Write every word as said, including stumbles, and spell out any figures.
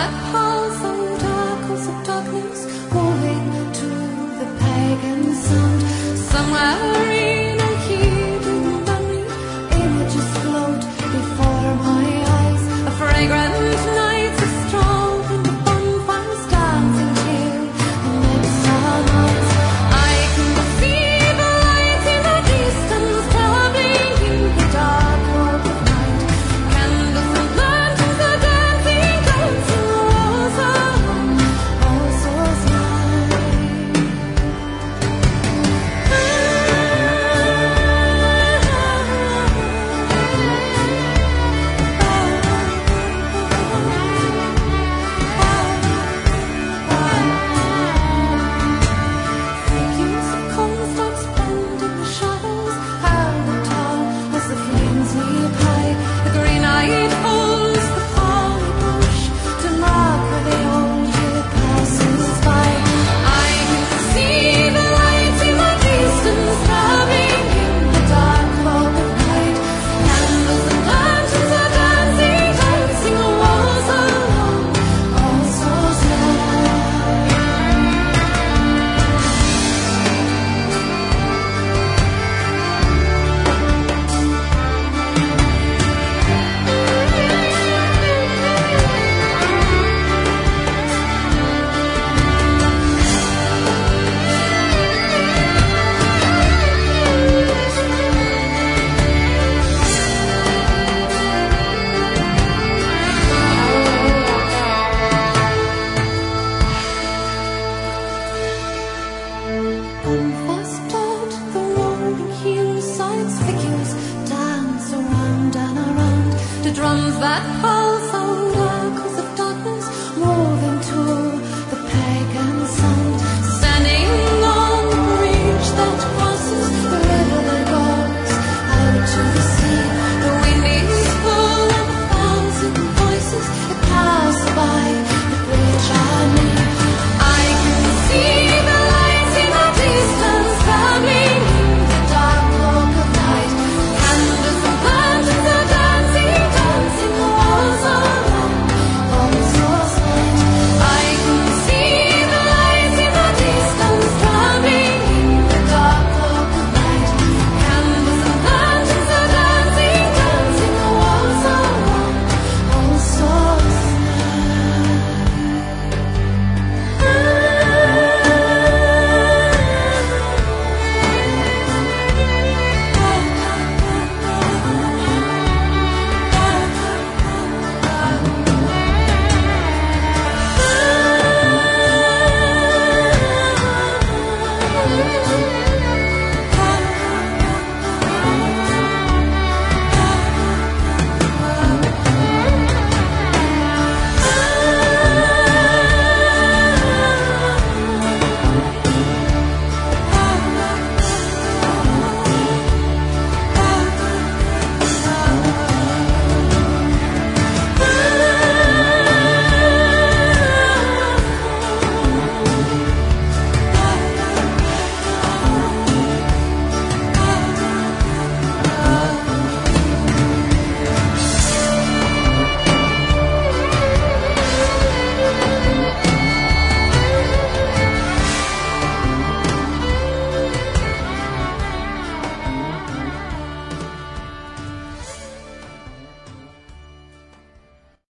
that pulse so dark, oh so darkness, moving to the pagan sound. Somewhere in a hidden memory, images float before my eyes. A fragrant night so strong, and the bonfires dancing here in midsummer's. I can see the lights in the distance, traveling in the dark of the night. Candles and lanterns are dancing, dancing rose along, oh so slight. Figures of cornstalks bend in the shadows, held and tall as the flames leap high. The green-eyed holds the holly bush to mark where the old year passes by. I can see the lights in the distance, traveling in the dark of the night. Candles and lanterns are dancing, dancing walls along, oh so slight. On fast blood, the rolling hillsides, figures dance around and around. The drums that pulse so loud.